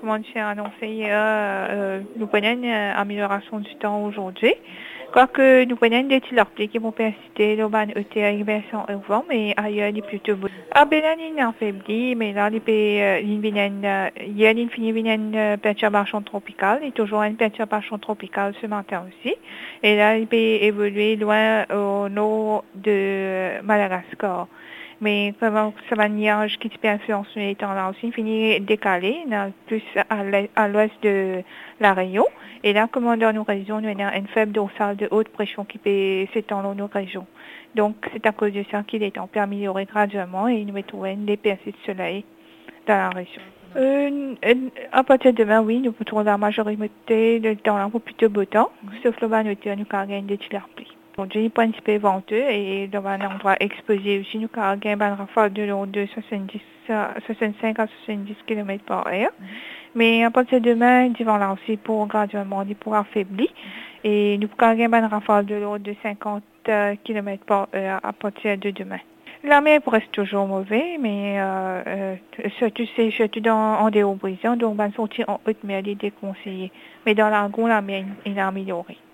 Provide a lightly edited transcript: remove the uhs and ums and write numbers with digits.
comment j'ai annoncé hier, nous prenons une amélioration du temps aujourd'hui. Quoique nous prenons des petits replis qui vont persister, le ban était version avant, mais ailleurs, il est plutôt beau. Ah, ben là, il est affaibli, mais là, il finit une perturbation tropicale, et toujours une perturbation tropicale ce matin aussi. Et là, il peut évoluer loin au nord de Madagascar. Mais comment ça va nuage qui peut influencer les temps là aussi, il finit décalé, plus à l'ouest de la Réunion. Et là, comme dans nos régions, nous avons une faible dorsale de haute pression qui peut s'étendre dans nos régions. Donc, c'est à cause de ça qu'il est en peut améliorer graduellement et nous trouvons des percées de soleil dans la région. À partir de demain, oui, nous pourrons la majorité de temps là pour plutôt beau temps, sauf le bas noté, nous avons des petits pluies. Aujourd'hui, pas un petit peu venteux et dans un endroit exposé aussi, nous avons un rafale de l'eau de 65 à 70 km par heure. Mais à partir de demain, devant là aussi, pour graduellement, il pourra affaiblir. Et nous avons un rafale de l'eau de 50 km par heure à partir de demain. La mer reste toujours mauvais, mais surtout en dehors brisant, donc on va sortir en haute mer, il est déconseillé. Mais dans l'argon, la mer est améliorée.